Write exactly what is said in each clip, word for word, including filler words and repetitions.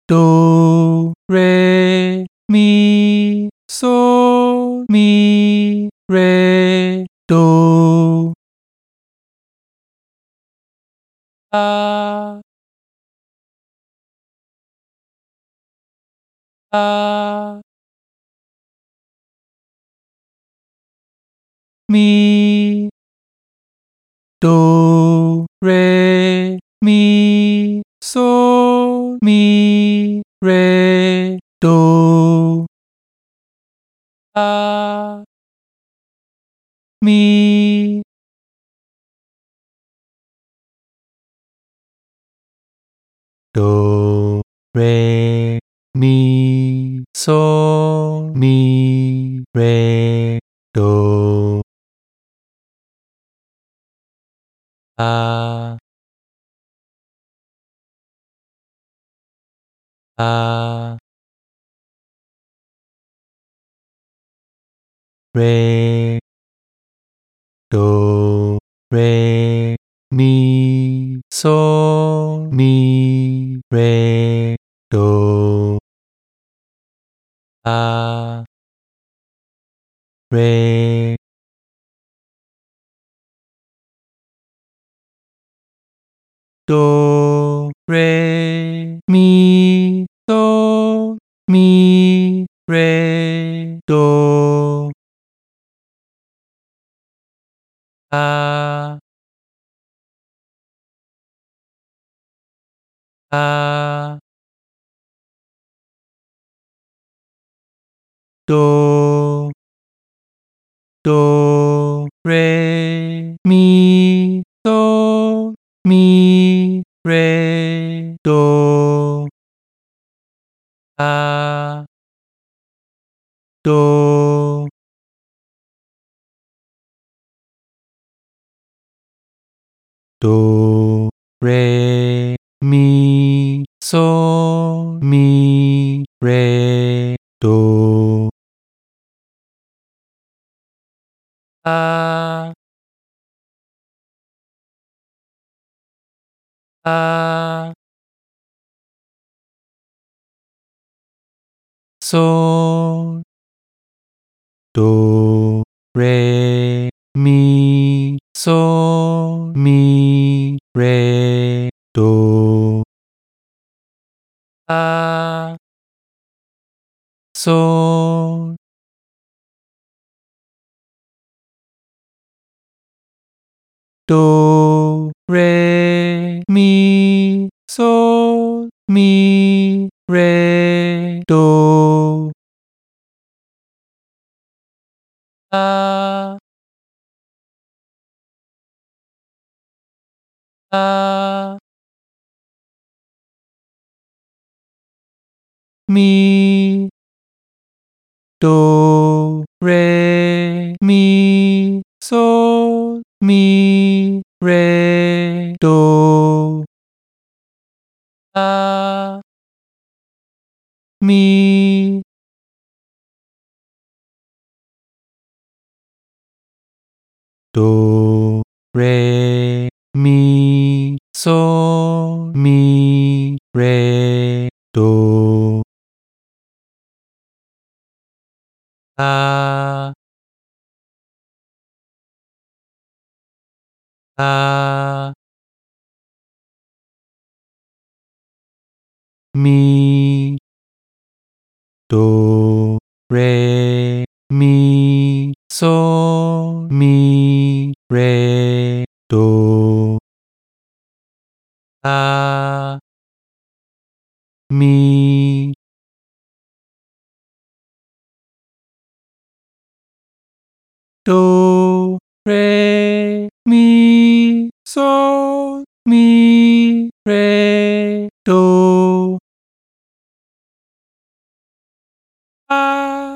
do, re, mi, sol, mi, re, do. A, a, mi, do, re, mi, sol, mi, re, do. A, mi, do, re, mi, sol, mi, re, do. A, a, re, do, re, mi, sol, mi, re, do. A, re, do, re, mi, sol, mi, re, do. A, a, do, do, re, mi, sol, mi, re, do. A, do, do, re, mi, sol, mi, re, do. A, a, sol, do, re, mi, sol, mi, re, do. A, sol, do, re, mi, sol, mi, re, do. A, a, mi, do, re, mi, sol, mi, re, do. A, mi, do, re, mi, sol, mi, re, do. A, a, mi, do, re, mi, sol, mi, re, do. A, mi, do, re, mi, sol, mi, re, do. A,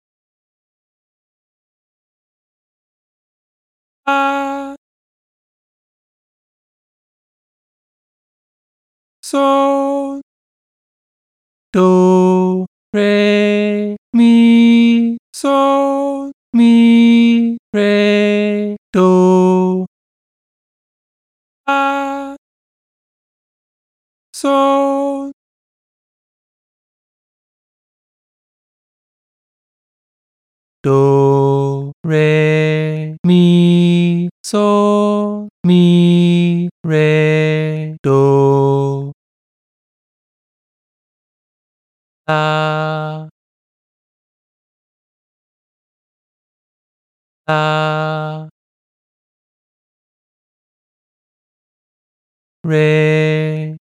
a, sol, do, re, mi, sol, mi, re, do. A, sol, do, re, mi, sol, mi, re, do, la, la, re,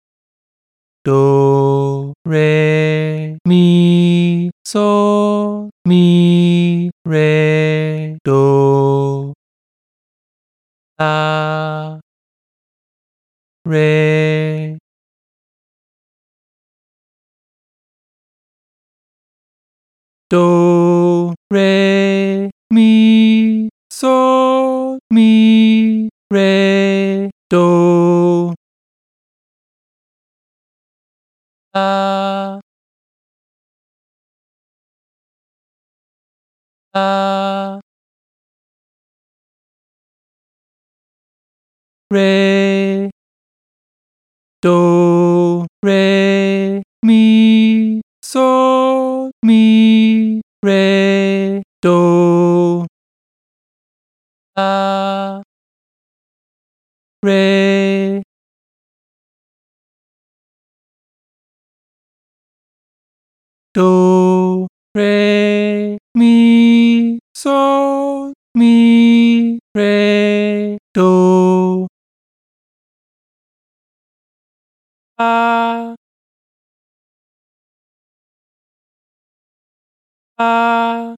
do, re, mi, sol, mi, re, do, la, re, do, re, mi, sol, mi, re, do, la, la, re, do, re, mi, sol, mi, re, do, la, re, do, re, mi, sol, mi, re, do, la, la,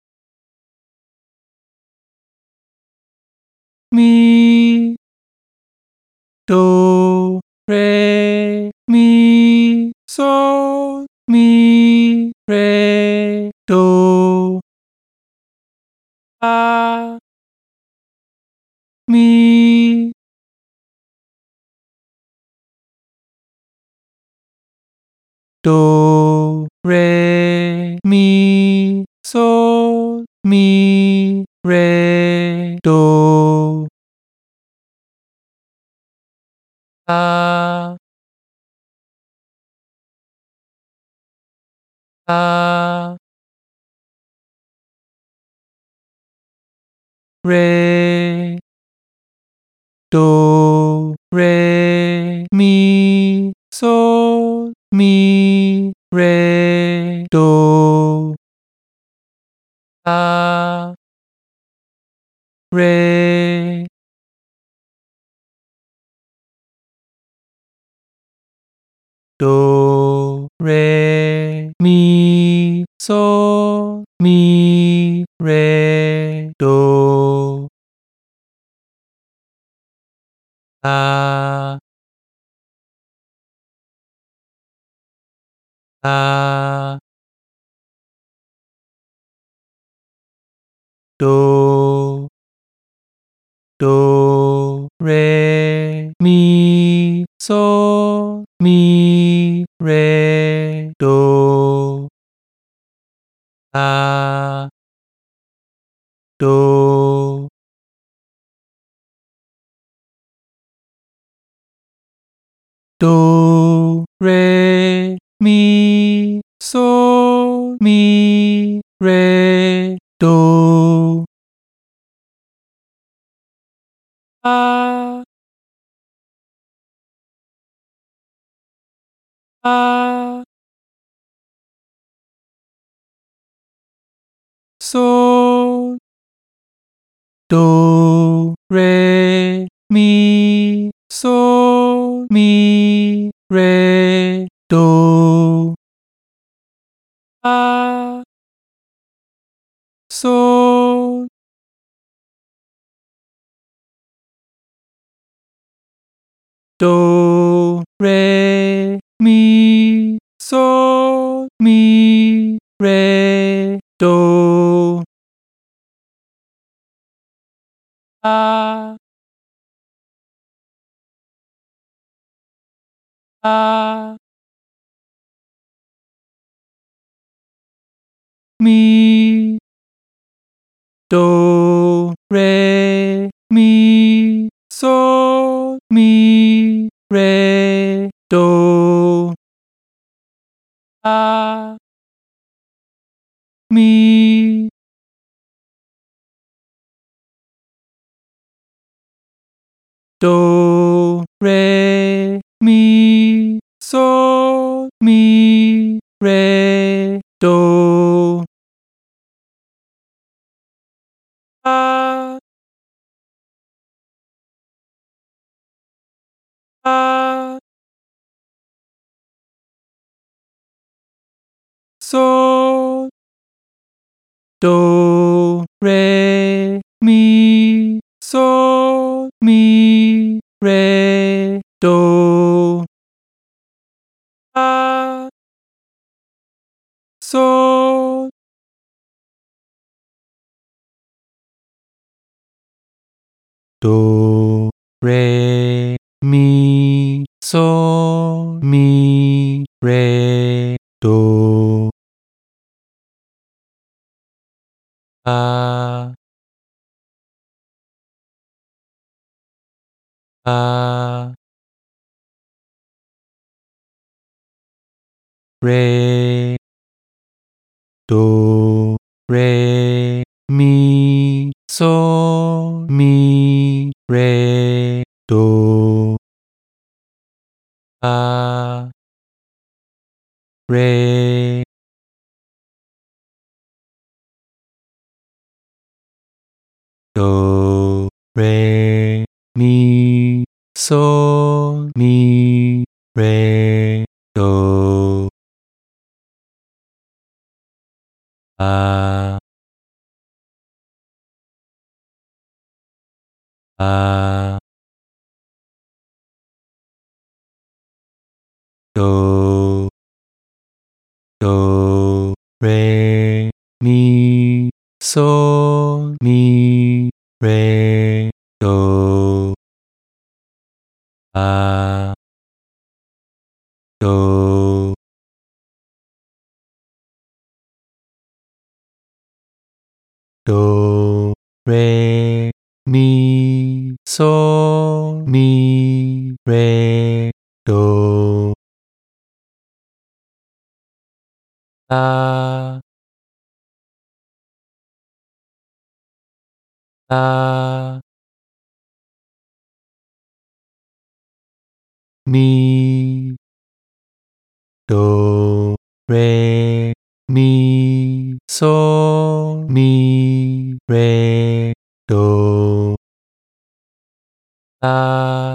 mi, do, re, mi, sol, mi, re, do, la, mi, do, re, mi, sol, mi, re, do, la, la, re, do, re, mi, sol, mi, re, do, la, re, do, re, mi, sol, mi, re, do, la, la, do, do, re, mi, sol, mi, re, do, la, do, do, re, mi, sol, mi, re, do, la, la, sol, do, re, mi, sol, mi, re, do, la, sol, do, re, mi, sol, mi, re, do, la, la, mi, do, re, mi, sol, mi, re, do, la, mi, do, re, mi, sol, mi, re, do, fa, fa, sol, do, re, mi, sol, mi, re, do, fa, sol, do, re, mi, sol, mi, re, do, fa, fa, re, do, re, mi, sol, mi, re, do, fa, re, do, re, mi, sol, mi, re, do, fa, fa, do, do, re, mi, sol, mi, re, do, fa, do, do, re, mi, sol, mi, re, do, la, la, mi, do, re, mi, sol, mi, re, do, la,